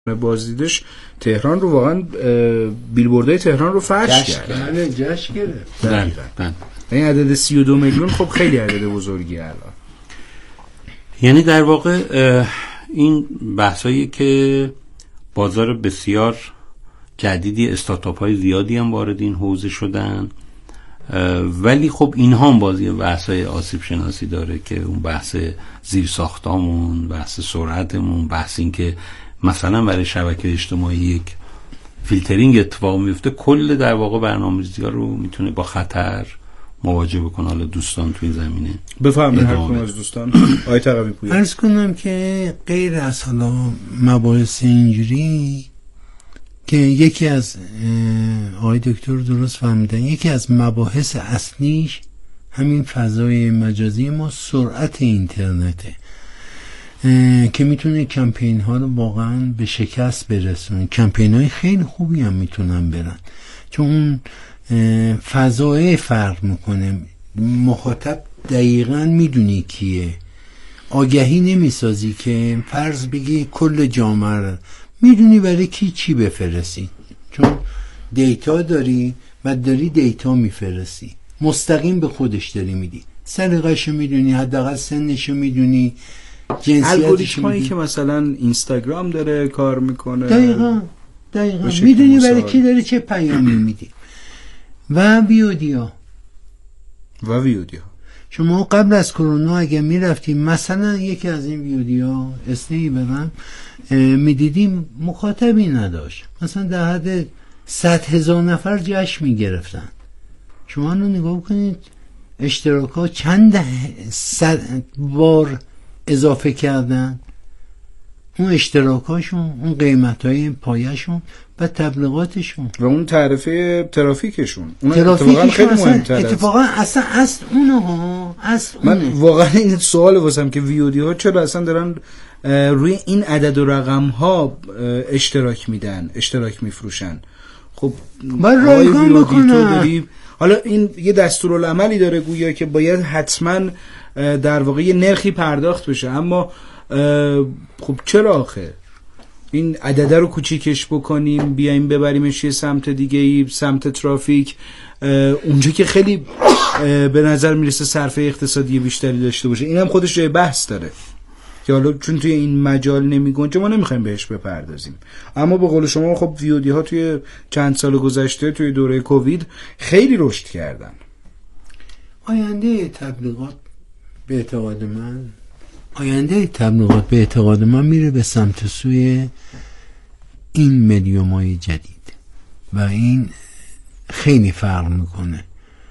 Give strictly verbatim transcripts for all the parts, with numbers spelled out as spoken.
بازدیدش تهران رو واقعا بیلبوردهای تهران رو فرش کرد. بله جشن گرفت. دقیقاً. این عدد سی و دو میلیون خب خیلی عدد بزرگی الان. یعنی در واقع این بحثایی که بازار بسیار جدیدی، استارتاپ های زیادی هم وارد این حوزه شدن، ولی خب اینها هم بازی بحثای آسیب شناسی داره که اون بحث زیر ساختامون، بحث سرعتمون، بحث این که مثلا برای شبکه اجتماعی یک فیلترینگ اتفاق میفته، کل در واقع برنامه‌ریزی‌ها رو میتونه با خطر مواجه بکنه. حالا دوستان تو این زمینه بفهمید هر کدوم از دوستان آیه تقوی پویا عرض کنم که غیر از حالا مباحث اینجوری که یکی از آقای دکتر درست فهمیدن، یکی از مباحث اصلیش همین فضای مجازی ما سرعت اینترنته که میتونه کمپین ها رو واقعا به شکست برسونه. کمپین های خیلی خوبی هم میتونن برن چون اون فضای فرق میکنه، مخاطب دقیقا میدونی کیه، آگهی نمیسازی که فرض بگی کل جامعه رو میدونی برای کی چی بفرستی، چون دیتا داری و داری دیتا میفرستی، مستقیم به خودش داری میدی، سلیقه‌شو میدونی، حداقل سنشو میدونی، الگوریتمایی که مثلا اینستاگرام داره کار میکنه. دقیقاً دقیقاً میدونی برای کی داری چه پیامی میدی. و ویدیو و ویدیو شما قبل از کرونا اگه میرفتیم مثلا یکی از این ویدیو اسنی برم میدیدیم مخاطبی نداشت، مثلا در حد صد هزار نفر جشن میگرفتن. شما رو نگاه کنید اشتراک ها چند صد بار اضافه کردن، اون اشتراکاشون، اون قیمتای پایشون و تبلیغاتشون و اون تعرفه ترافیکشون، اون اتفاقا خیلی مهم‌تره. اتفاقا اصلا اصل اونها اصل من واقعا این سوال واسم که ویدیو ها چرا اصلا دارن روی این عدد و رقم ها اشتراک میدن، اشتراک میفروشن. خب من رایگان بکنم. حالا این یه دستورالعملی داره گویا که باید حتما در واقع یه نرخی پرداخت بشه، اما خب چرا آخه این عدده رو کوچیکش بکنیم بیایم ببریمش یه سمت دیگه ای، سمت ترافیک، اونجا که خیلی به نظر میرسه صرفه اقتصادی بیشتری داشته باشه. این هم خودش جای بحث داره که حالا چون توی این مجال نمیگنجه ما نمیخوایم بهش بپردازیم. اما به قول شما خب ویودی ها توی چند سال گذشته توی دوره کووید خیلی رشد کردن. آینده تبلیغات به اعتقاد من آینده تبلیغات به اعتقاد من میره به سمت سوی این مدیومای جدید و این خیلی فرق میکنه.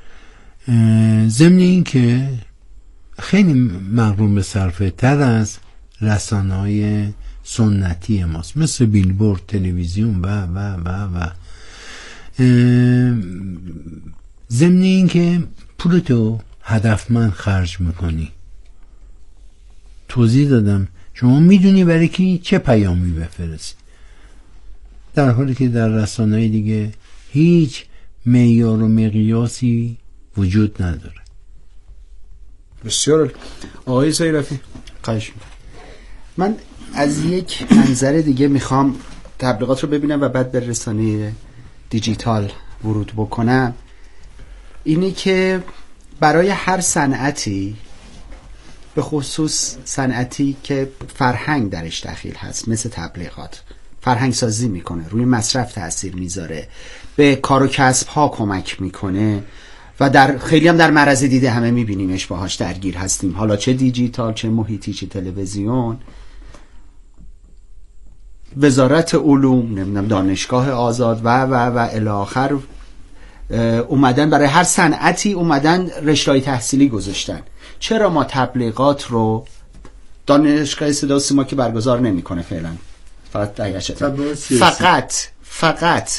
ضمن این که خیلی مغروم به صرفه تر از رسانه‌های سنتی ماست، مثل بیلبورد، تلویزیون و و و و ضمن این که پولتو هدفمند خرج میکنی. توضیح دادم شما میدونی برای کی چه پیامی بفرستی، در حالی که در رسانه‌های دیگه هیچ معیار و مقیاسی وجود نداره. بسیار. آقای سیرفی خواهش می‌کنم. من از یک منظر دیگه میخوام تبلیغات رو ببینم و بعد به رسانه دیجیتال ورود بکنم. اینی که برای هر صنعتی، به خصوص صنعتی که فرهنگ درش دخیل هست مثل تبلیغات، فرهنگ سازی میکنه، روی مصرف تأثیر میذاره، به کار و کسب ها کمک میکنه و در خیلی هم در معرض دیده همه میبینیمش، باهاش درگیر هستیم، حالا چه دیجیتال، چه محیطی، چه تلویزیون، وزارت علوم، نمیدونم دانشگاه آزاد و و و الی آخر، اومدن برای هر صنعتی اومدن رشته‌های تحصیلی گذاشتن. چرا ما تبلیغات رو، دانشگاه صدا و سیما که برگزار نمیکنه فعلا، فقط فقط فقط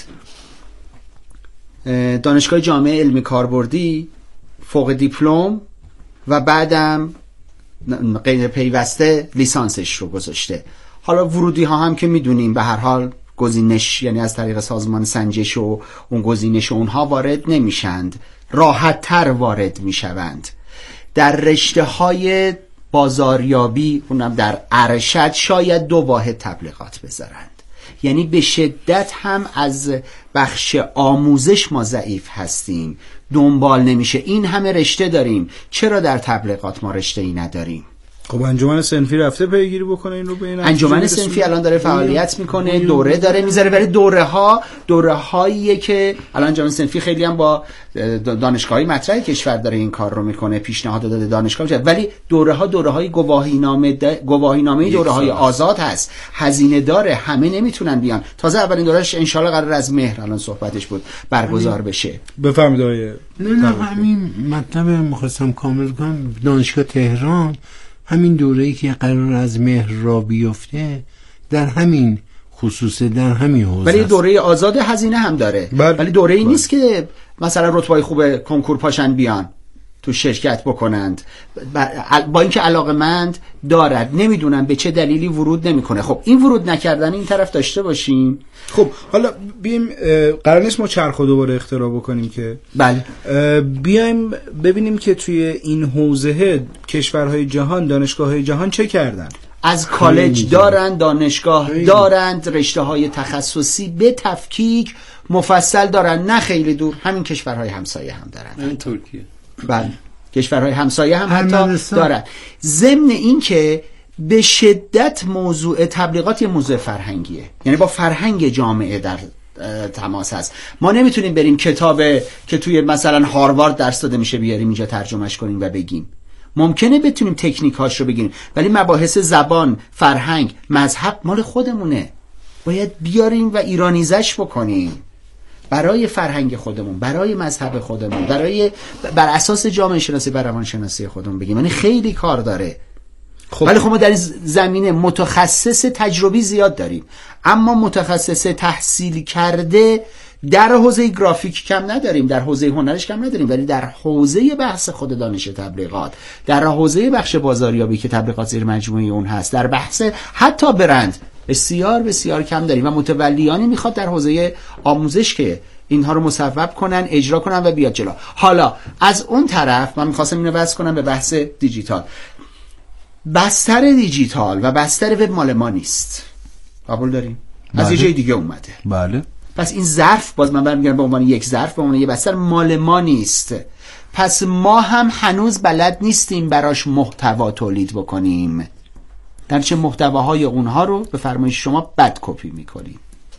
دانشگاه جامعه علمی کاربردی فوق دیپلم و بعدم غیر پیوسته لیسانسش رو گذاشته. حالا ورودی ها هم که میدونیم به هر حال گزینش، یعنی از طریق سازمان سنجش و اون گزینش اونها وارد نمیشند، راحت تر وارد میشوند. در رشته های بازاریابی، اونم در ارشد، شاید دو واحد تبلیغات بذارند. یعنی به شدت هم از بخش آموزش ما ضعیف هستیم، دنبال نمیشه. این همه رشته داریم، چرا در تبلیغات ما رشته ای نداریم؟ خب انجمن صنفی رفته پیگیری بکنه این رو؟ به این انجمن صنفی الان داره فعالیت میکنه، دوره داره میذاره، ولی دوره ها دوره هاییه که الان انجمن صنفی خیلی هم با دانشگاهی مطرح کشور داره این کار رو میکنه، پیشنهاد داده دانشگاه میشه، ولی دوره ها دوره های گواهی نامه گواهی نامه دوره های آزاد هست، هزینه داره، همه نمیتونن بیان. تازه اولین دورهش ان شاء الله قرار از مهر الان صحبتش بود برگزار بشه. بفرمایید آقای. نه نه همین مطلب می‌خواستم کامل کنم. دانشگاه تهران همین دوره‌ای که قرار از مهر را بیفته در همین خصوصه، در همین حوزه، ولی دوره آزاد هزینه هم داره. بل. ولی دوره ای نیست که مثلا رتبه‌های خوب کنکور پاشن بیان تو شرکت بکنند، با اینکه علاقمند دارد، نمیدونم به چه دلیلی ورود نمیکنه. خب این ورود نکردن این طرف داشته باشیم. خب حالا بیایم، قرار نیست ما چرخ و دوباره اختراع بکنیم که بله، بیایم ببینیم که توی این حوزه کشورهای جهان، دانشگاه‌های جهان چه کردن. از کالج دارند، دانشگاه خیلی. دارند، رشته های تخصصی به تفکیک مفصل دارند، نه خیلی دور همین کشورهای همسایه هم دارند. این ترکیه بله، کشورهای همسایه هم حتی دارند. ضمن این که به شدت موضوع تبلیغات یه موضوع فرهنگیه، یعنی با فرهنگ جامعه در تماس هست. ما نمیتونیم بریم کتاب که توی مثلا هاروارد درس داده میشه بیاریم اینجا ترجمهش کنیم و بگیم. ممکنه بتونیم تکنیکاش رو بگیم، ولی مباحث زبان، فرهنگ، مذهب مال خودمونه، باید بیاریم و ایرانیزش بکنیم برای فرهنگ خودمون، برای مذهب خودمون، برای بر اساس جامعه شناسی، بر روان شناسی خودمون بگیم. یعنی خیلی کار داره. خب. ولی خب ما در این زمینه متخصص تجربی زیاد داریم، اما متخصص تحصیل کرده در حوزه گرافیک کم نداریم، در حوزه هنرش کم نداریم، ولی در حوزه بحث خود دانش تبلیغات، در حوزه بخش بازاریابی که تبلیغات زیر مجموعه اون هست، در بحث حتی برند بسیار بسیار کم داریم و متولیانی میخواد در حوزه آموزش که اینها رو مصوب کنن، اجرا کنن و بیاد جلو. حالا از اون طرف من میخواستم اینو بحث کنم به بحث دیجیتال. بستر دیجیتال و بستر وب مال ما نیست، قبول داریم؟ بله. از یه جای دیگه اومده. بله. پس این ظرف، باز من برمیگردم به عنوان یک ظرف، به عنوان یک بستر، مال ما نیست. پس ما هم هنوز بلد نیستیم براش محتوا تولید بکنیم، در چه محتواهای اونها رو به فرمایش شما بد کپی میکنیم.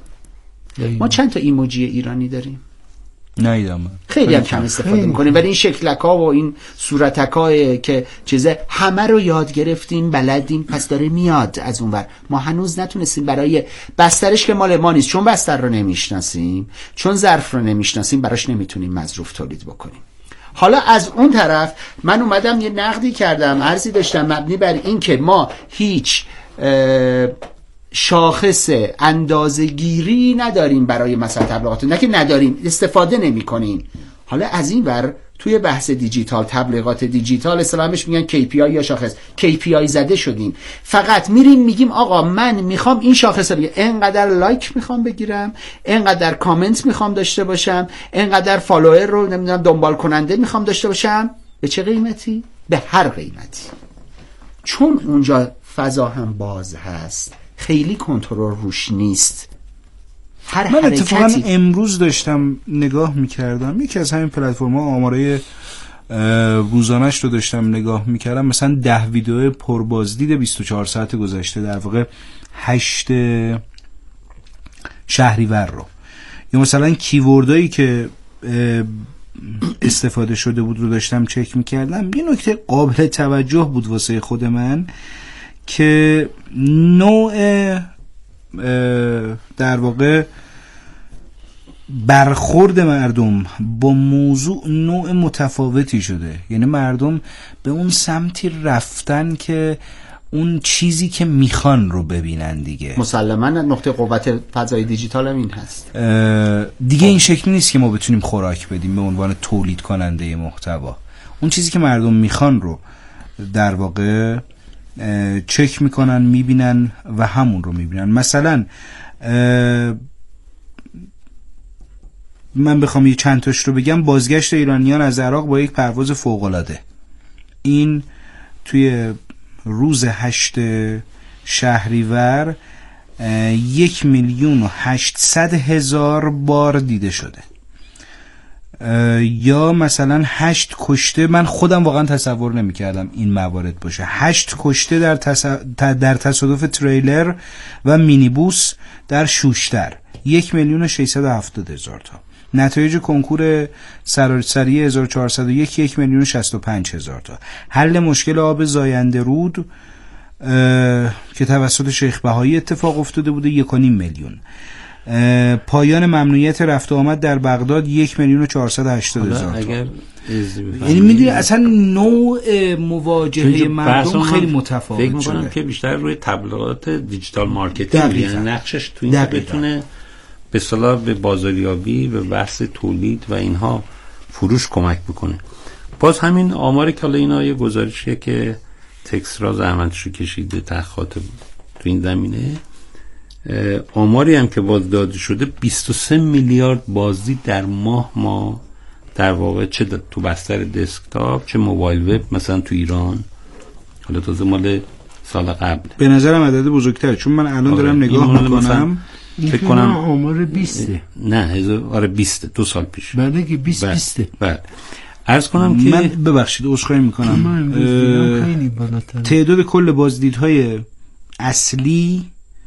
ما چند تا ایموجی ایرانی داریم؟ نیدم. خیلی هم کم استفاده میکنیم، ولی این شکلکا و این صورتکای که چیزه همه رو یاد گرفتیم، بلدیم، پس داره میاد از اون ور. ما هنوز نتونستیم برای بسترش که مال ما نیست، چون بستر رو نمیشناسیم، چون ظرف رو نمیشناسیم، براش نمیتونیم مظروف تولید بکنیم. حالا از اون طرف من اومدم یه نقدی کردم، عرضی داشتم مبنی بر این که ما هیچ شاخص اندازه‌گیری نداریم برای مثلا تبلیغات، نه که نداریم، استفاده نمی کنیم. حالا از این ور توی بحث دیجیتال، تبلیغات دیجیتال اسلامش میگن کی پی آی یا شاخص، کی پی آی زده شدیم، فقط میریم میگیم آقا من میخوام این شاخص رو بگیرم، اینقدر لایک میخوام بگیرم، اینقدر کامنت میخوام داشته باشم، اینقدر فالوور رو نمیدونم دنبال کننده میخوام داشته باشم. به چه قیمتی؟ به هر قیمتی. چون اونجا فضا هم باز هست، خیلی کنترل روش نیست. هر من حرکتی... اتفاقا امروز داشتم نگاه میکردم، یکی از همین پلتفرم‌ها آماره روزانش رو داشتم نگاه میکردم، مثلا ده ویدیو پربازدید بیست و چهار ساعت گذشته، در واقع هشت شهریور رو، یا مثلا کیوردایی که استفاده شده بود رو داشتم چک میکردم. یه نکته قابل توجه بود واسه خود من که نوع در واقع برخورد مردم با موضوع نوع متفاوتی شده. یعنی مردم به اون سمتی رفتن که اون چیزی که میخوان رو ببینن دیگه. مسلماً نقطه قوت فضای دیجیتال هم این هست دیگه. این شکلی نیست که ما بتونیم خوراک بدیم به عنوان تولید کننده محتوا. اون چیزی که مردم میخوان رو در واقع چک میکنن، میبینن و همون رو میبینن. مثلا من بخوام یه چند تاش رو بگم، بازگشت ایرانیان از عراق با یک پرواز فوق‌العاده، این توی روز هشت شهریور یک میلیون و هشتصد هزار بار دیده شده. یا مثلا هشت کشته، من خودم واقعا تصور نمی کردم این موارد باشه. هشت کشته در, تص... در تصادف تریلر و مینیبوس در شوشتر، یک میلیون و ششصد و هفتاد هزار تا. نتایج کنکور سراسری هزار و چهارصد و یک، یک میلیون و شصت و پنج هزار تا. حل مشکل آب زاینده رود که توسط شیخ بهایی اتفاق افتاده بوده، یک و نیم میلیون. پایان ممنوعیت رفت و آمد در بغداد، یک میلیون و چهارصد و هشتاد هزار تا. یعنی میدونی اصلا نوع مواجهه مردم خیلی متفاوت فکر میکنم که بیشتر روی تبلیغات دیجیتال مارکتینگ، یعنی نقشش تو این بتونه به اصطلاح به بازاریابی، به بحث تولید و اینها فروش کمک بکنه. باز همین آماری که حالا اینا یه گزارشیه که تکسرا زحمتشو کشیده تحقیقات تو این زمینه، آماری هم که باز داده شده بیست و سه میلیارد بازدید در ماه ما در واقع چه تو بستر دسکتاپ چه موبایل وب مثلا تو ایران، حالا تازه مال سال قبل. به نظرم عدد بزرگتره، چون من الان دارم نگاه میکنم فکر کنم آمار بیسته. نه هزار آره بیسته، دو سال پیش. بله که بیست بیسته. بله. عرض کنم که من ببخشید عذرخواهی میکنم، خیلی بالاتر. تعداد کل بازدیدهای اصلی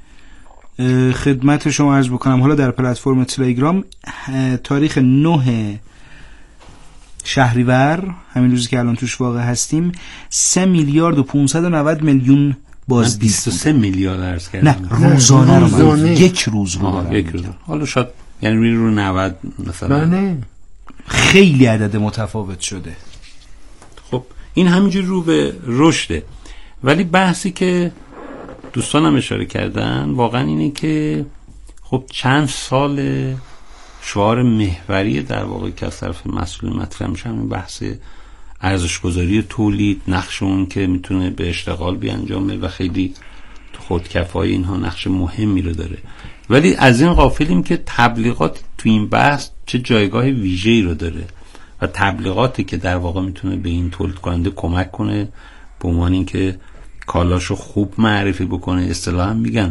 خدمت شما عرض بکنم، حالا در پلتفرم تلگرام تاریخ نه شهریور، همین روزی که الان توش واقع هستیم، سه میلیارد و پانصد و نود میلیون بازدید. بیست و سه میلیارد عرض کردم. نه روزانه رو من یک روز رو یک روز. حالا شاید یعنی روی رو نود مثلا. بله. خیلی عدد متفاوت شده. خب این همینجور رو به رشده. ولی بحثی که دوستانم اشاره کردن واقعا اینه که خب چند سال شعار محوری در واقع که از طرف مسئول مطرح میشه همین بحث ارزش‌گذاری تولید، نقش اون که میتونه به اشتغال بیانجامه و خیلی تو خودکفایی اینها نقش مهمی رو داره. ولی از این غافلیم که تبلیغات تو این بحث چه جایگاه ویژه‌ای رو داره و تبلیغاتی که در واقع میتونه به این تولید کننده کمک کنه به عنوان اینکه کالاشو خوب معرفی بکنه. اصطلاحاً میگن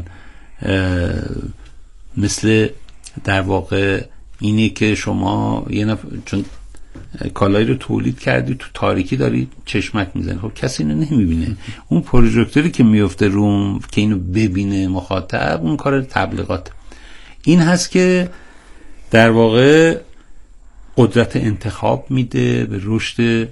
مثل در واقع اینی که شما یه نفر چون کالایی رو تولید کردی تو تاریکی داری چشمک میزنی، خب کسی اینو نمیبینه. اون پروژکتوری که میفته روم که اینو ببینه مخاطب، اون کار تبلیغات. این هست که در واقع قدرت انتخاب میده، به رشد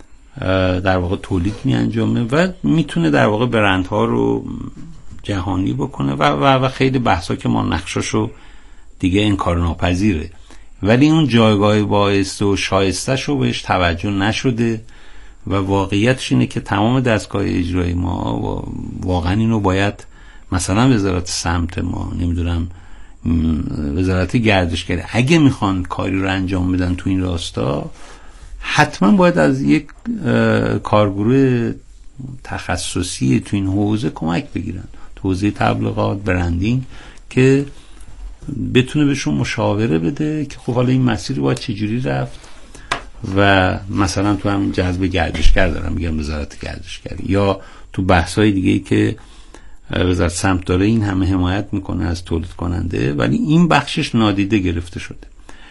در واقع تولید می انجامه و میتونه در واقع برندها رو جهانی بکنه و و, و خیلی بحثا که ما نقشاشو دیگه انکار ناپذیره. ولی اون جایگاه بایسته و شایسته‌شو بهش توجه نشده و واقعیتش اینه که تمام دستگاه اجرایی ما واقعا اینو باید مثلا وزارت سمت ما، نمیدونم وزارت گردشگری، اگه میخوان کاری رو انجام بدن تو این راستا حتما باید از یک کارگروه تخصصی تو این حوزه کمک بگیرن، تو حوزه تبلیغات، برندینگ، که بتونه بهشون مشاوره بده که خب حالا این مسیر باید چجوری رفت و مثلا تو هم جذب گردشگر دارم میگم وزارت گردشگری یا تو بحث‌های دیگه‌ای که وزارت سمت داره این همه حمایت میکنه از تولید کننده، ولی این بخشش نادیده گرفته شده.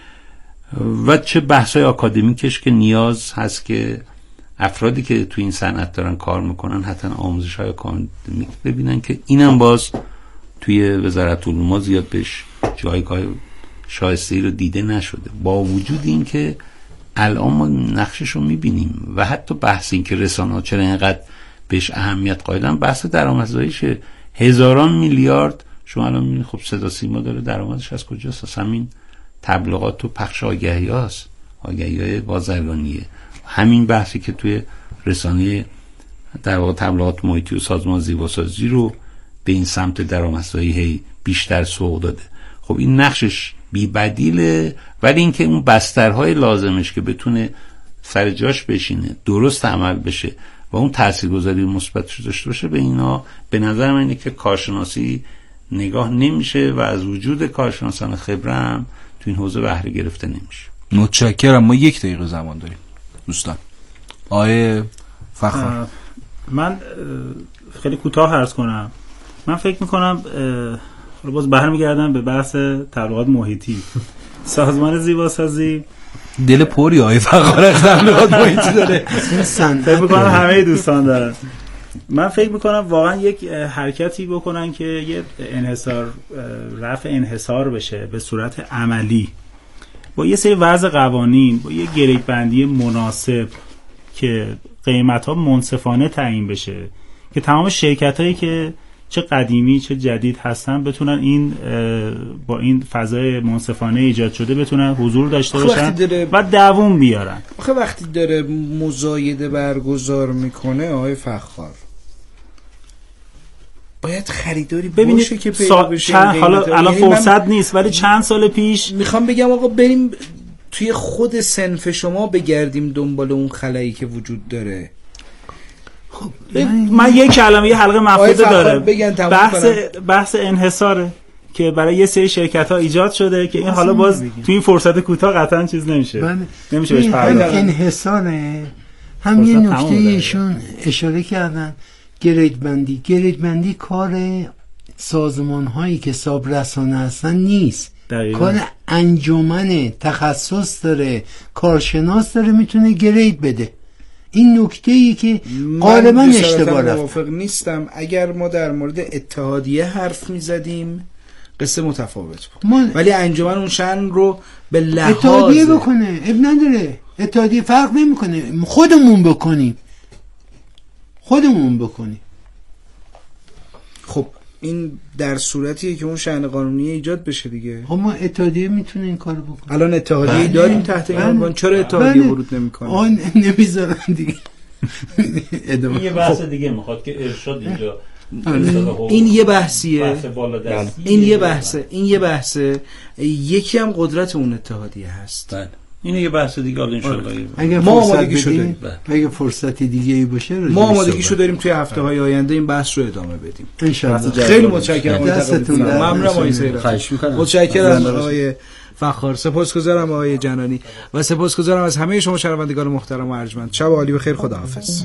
و چه بحث‌های آکادمیکش که نیاز هست که افرادی که تو این صنعت دارن کار میکنن حتما آموزش‌های آکادمیک ببینن که اینم باز توی وزارت علوم زیاد بهش جایگاه شایسته‌ای رو دیده نشده، با وجود این که الان ما نقشش رو میبینیم و حتی بحث این که رسانه‌ها چرا اینقدر بهش اهمیت قائلن، بحث درآمدزاییشه. هزاران میلیارد شما الان میبینید خب صدا سیما داره درآمدش از کجاست؟ از همین تبلیغات و پخش آگهی هاست، آگهی های بازرگانیه. همین بحثی که توی رسانه در واقع تبلیغات محیطی و سازمان زیباسازی رو به این سمت درآمدزایی بیشتر سوق داده. خب این نقشش بی بدیله، ولی اینکه اون بسترهای لازمش که بتونه سر جاش بشینه، درست عمل بشه و اون تاثیرگذاری مثبتش داشته باشه، به اینا به نظر من اینه که کارشناسی نگاه نمیشه و از وجود کارشناسان خبره هم تو این حوزه بهره گرفته نمیشه. متشکرم. ما یک دقیقه زمان داریم دوستان. آیه فخر، من خیلی کوتاه عرض کنم. من فکر میکنم حالا باز برمیگردم به بحث تبلیغات محیطی. سازمان زیباسازی دل پوری آقای فخار تبلیغات محیطی داره. فکر می‌کنم همه دوستان دارن. من فکر می‌کنم واقعا یک حرکتی بکنن که یه انحصار رفع انحصار بشه به صورت عملی با یه سری وضع قوانین، با یه گرید بندی مناسب که قیمت‌ها منصفانه تعیین بشه که تمام شرکت‌هایی که چه قدیمی چه جدید هستن بتونن این با این فضای منصفانه ایجاد شده بتونن حضور داشته باشن و دووم بیارن. آخه وقتی داره مزایده برگزار میکنه آقای فخار باید خریداری باشه که پیدا بشه. حالا الان فرصت نیست ولی چند سال پیش میخوام بگم آقا بریم توی خود صنف شما بگردیم دنبال اون خلایی که وجود داره. خب من یک کلمه یه حلقه مفروضه داره بحث بحث انحصاره که برای یه سری شرکت ها ایجاد شده که این حالا باز تو این فرصت کوتاه قطعا چیز نمیشه بله. نمیشه بهش پرداخت. انحصاره هم یه نکته ایشون اشاره کردن، گرید بندی. گرید بندی کار سازمان هایی که حساب رسانه هستن نیست، دقیقا. کار انجمن تخصص داره، کارشناس داره، میتونه گرید بده. این نکته ای که غالبا اشتباه رفت. موافق نیستم. اگر ما در مورد اتحادیه حرف میزدیم قصه متفاوت بود، ما... ولی انجمن اون شأن رو به لحاظ اتحادیه بکنه اب نداره، اتحادیه فرق نمیکنه، خودمون بکنیم خودمون بکنیم. خب این در صورتیه که اون شأن قانونی ایجاد بشه دیگه. خب ما اتحادیه میتونه این کارو بکنه. الان اتحادیه بله. داریم تحت این عنوان، چرا اتحادیه بله. ورود نمیکنه؟ آن نمیذارن دیگه. این یه بحث دیگه میخواد که ارشاد اینجا این یه بحثیه، بحث این یه بحثه، این یه بحثه. یکی هم قدرت اون اتحادیه هست. بله. این یه بحث دیگه ان شاء الله. اگه ما آمادگی شده اگه فرصتی دیگه ای باشه ما آمادگی شده داریم توی هفته‌های آینده این بحث رو ادامه بدیم ان شاء الله. خیلی متشکرم. دستتون درد. ممنونم آقای سیرا. خواهش می‌کنم. متشکرم آقای فخار. سپاسگزارم آقای جنانی و سپاسگزارم از همه شما شنوندگان محترم و ارجمند. شب عالی بخیر. خداحافظ.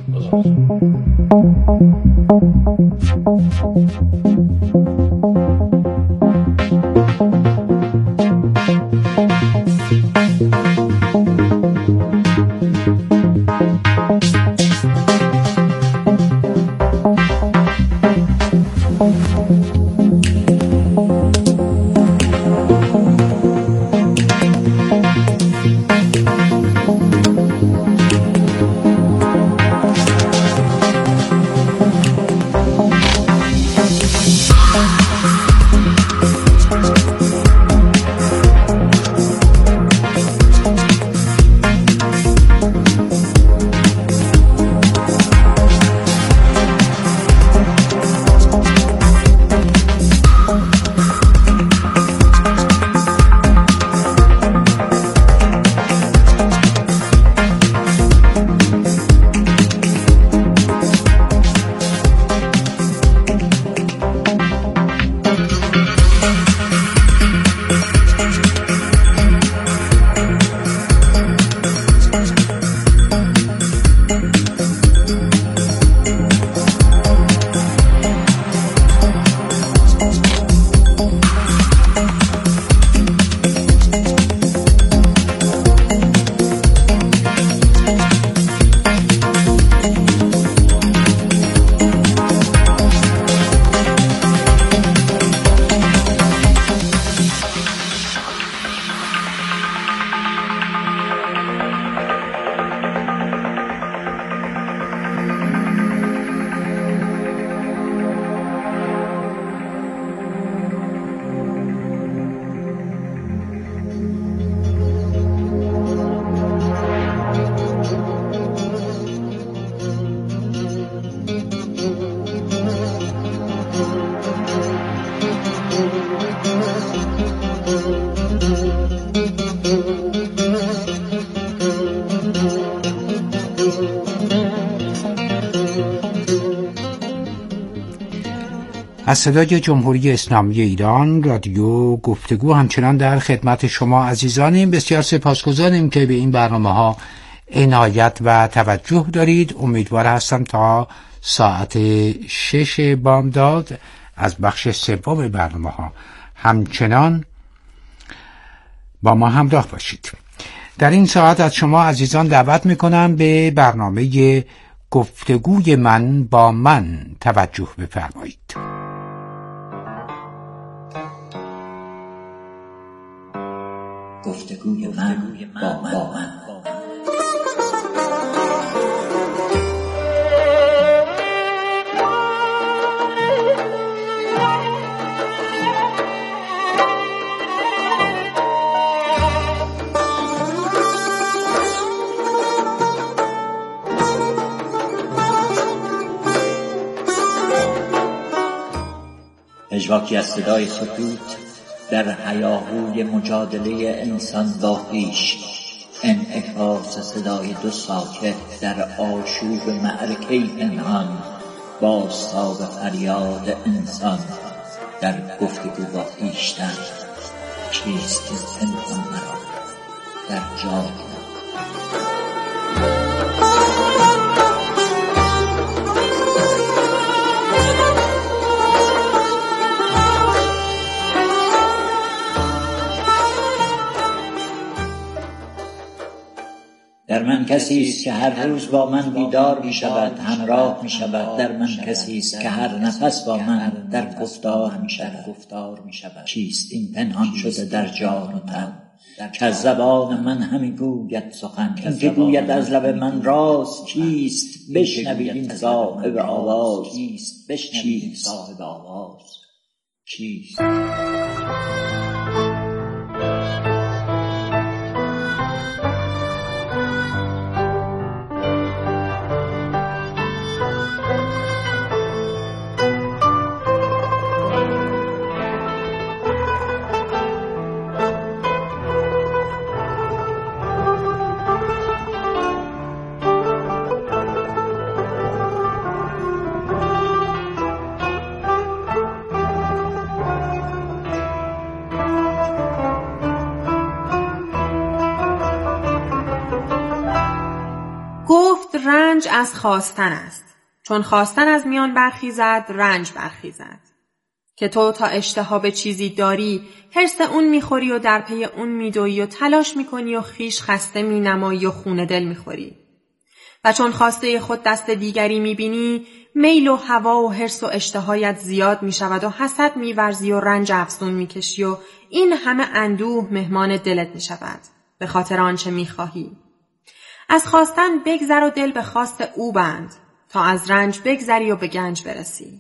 از صدای جمهوری اسلامی ایران رادیو گفتگو همچنان در خدمت شما عزیزانیم. بسیار سپاسگزاریم که به این برنامه ها عنایت و توجه دارید. امیدوار هستم تا ساعت شش بامداد از بخش سوم برنامه ها همچنان با ما همراه باشید. در این ساعت از شما عزیزان دعوت میکنم به برنامه گفتگوی من با من توجه بفرمایید. گفتگوی من با من. پژواکی از صدای سکوت در هیاهوی مجادله انسان با خویش، انعکاس صدای دو ساکت در آشوب معرکه پنهان، بازتاب فریاد انسان در گفتگو با خویشتن. چیست این پنهان مرا در جای در من کسی است که هر روز با من بیدار می شود، همراه می شود. در من کسی است که هر نفس با من در گفتار می شود. چیست این پنهان شده در جان و تن که از زبان من همی گوید سخن؟ این که گوید از لب من راست چیست؟ بشنوید این صاحب آواز چیست؟ بشنوید صاحب آواز چیست؟ رنج از خواستن است، چون خواستن از میان برخیزد رنج برخیزد. که تو تا اشتها به چیزی داری حرص اون میخوری و در پی اون میدوی و تلاش میکنی و خیش خسته مینمایی و خون دل میخوری. و چون خواسته خود دست دیگری میبینی میل و هوا و حرص و اشتهایت زیاد میشود و حسد میورزی و رنج افزون میکشی و این همه اندوه مهمان دلت میشود به خاطر آنچه میخواهی. از خواستن بگذر و دل به خواست او بند تا از رنج بگذری و به گنج برسی.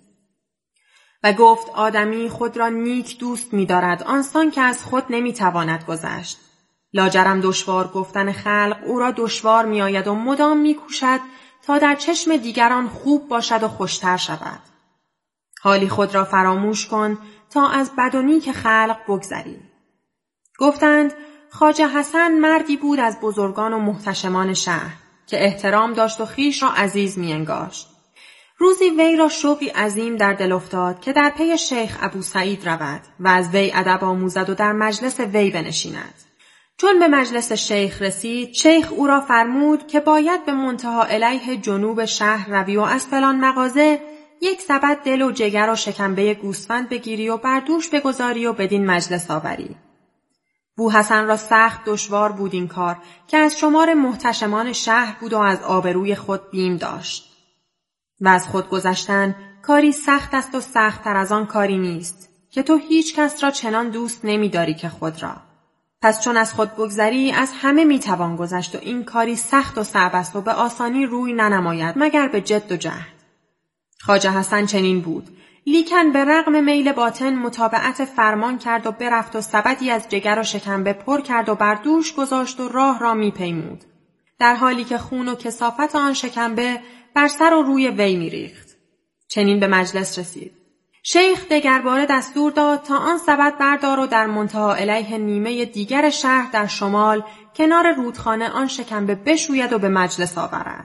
و گفت آدمی خود را نیک دوست می دارد آنسان که از خود نمی تواند گذشت. لاجرم دشوار گفتن خلق او را دشوار می آید و مدام می کوشد تا در چشم دیگران خوب باشد و خوشتر شود. حالی خود را فراموش کن تا از بد و نیک خلق بگذری. گفتند خواجه حسن مردی بود از بزرگان و محتشمان شهر که احترام داشت و خیش را عزیز می انگاشت. روزی وی را شوقی عظیم در دل افتاد که در پی شیخ ابو سعید رود و از وی ادب آموزد و در مجلس وی بنشیند. چون به مجلس شیخ رسید، شیخ او را فرمود که باید به منتها الیه جنوب شهر روی و از فلان مغازه یک سبد دل و جگر و شکمبه گوسفند بگیری و بر دوش بگذاری و بدین مجلس آوری. بوحسن را سخت دشوار بود این کار که از شمار محتشمان شهر بود و از آبروی خود بیم داشت. و از خود گذشتن کاری سخت است و سخت تر از آن کاری نیست که تو هیچ کس را چنان دوست نمی داری که خود را. پس چون از خود بگذری از همه می توان گذشت و این کاری سخت و صعب است و به آسانی روی ننماید مگر به جد و جهد. خواجه حسن چنین بود، لیکن به رغم میل باطن متابعت فرمان کرد و برفت و سبدی از جگر و شکمبه پر کرد و بر دوش گذاشت و راه را می پیمود، در حالی که خون و کثافت آن شکمبه بر سر و روی وی می ریخت. چنین به مجلس رسید. شیخ دگرباره دستور داد تا آن سبد بردار و در منتها الیه نیمه دیگر شهر در شمال کنار رودخانه آن شکمبه بشوید و به مجلس آورد.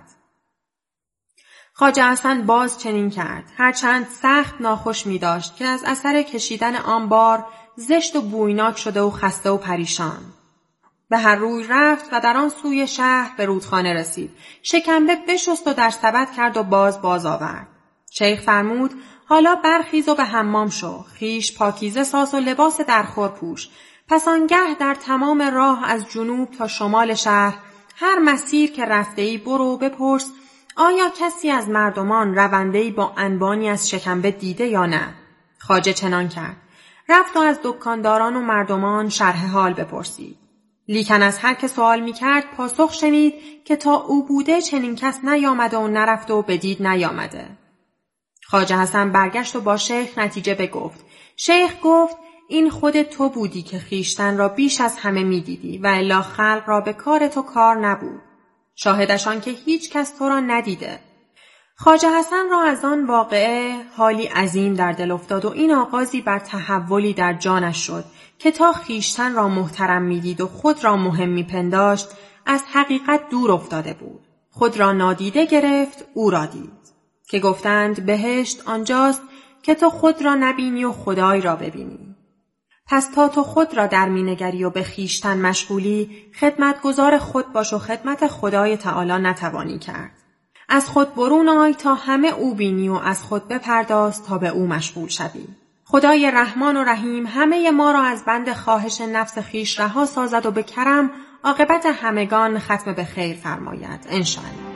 خواجه حسن باز چنین کرد، هرچند سخت ناخوش می داشت که از اثر کشیدن آن بار زشت و بویناک شده و خسته و پریشان. به هر روی رفت و در آن سوی شهر به رودخانه رسید. شکمبه بشست و در سبد کرد و باز باز آورد. شیخ فرمود حالا برخیز و به حمام شو، خیش پاکیزه ساز و لباس درخور پوش. پس آنگه در تمام راه از جنوب تا شمال شهر هر مسیر که رفته‌ای برو بپرس آیا کسی از مردمان رونده‌ای با انبانی از شکمبه دیده یا نه؟ خواجه چنان کرد. رفت و از دکانداران و مردمان شرح حال بپرسید. لیکن از هر که سوال می کرد پاسخ شنید که تا او بوده چنین کس نیامده و نرفته و بدید نیامده. خواجه حسن برگشت و با شیخ نتیجه بگفت. شیخ گفت این خود تو بودی که خیشتن را بیش از همه می دیدی و الا خلق را به کار تو کار نبود. شاهدشان که هیچ کس تو را ندیده. خواجه حسن را از آن واقعه حالی عظیم در دل افتاد و این آغازی بر تحولی در جانش شد که تا خیشتن را محترم می دید و خود را مهم می پنداشت از حقیقت دور افتاده بود. خود را نادیده گرفت، او را دید. که گفتند بهشت آنجاست که تو خود را نبینی و خدای را ببینی. پس تا تو خود را در مینگری و به خیشتن مشغولی خدمتگزار خود باش و خدمت خدای تعالی نتوانی کرد. از خود برون آی تا همه او بینی و از خود بپرداز تا به او مشغول شوی. خدای رحمان و رحیم همه ما را از بند خواهش نفس خیش رها سازد و به کرم عاقبت همگان ختم به خیر فرماید انشاءالله.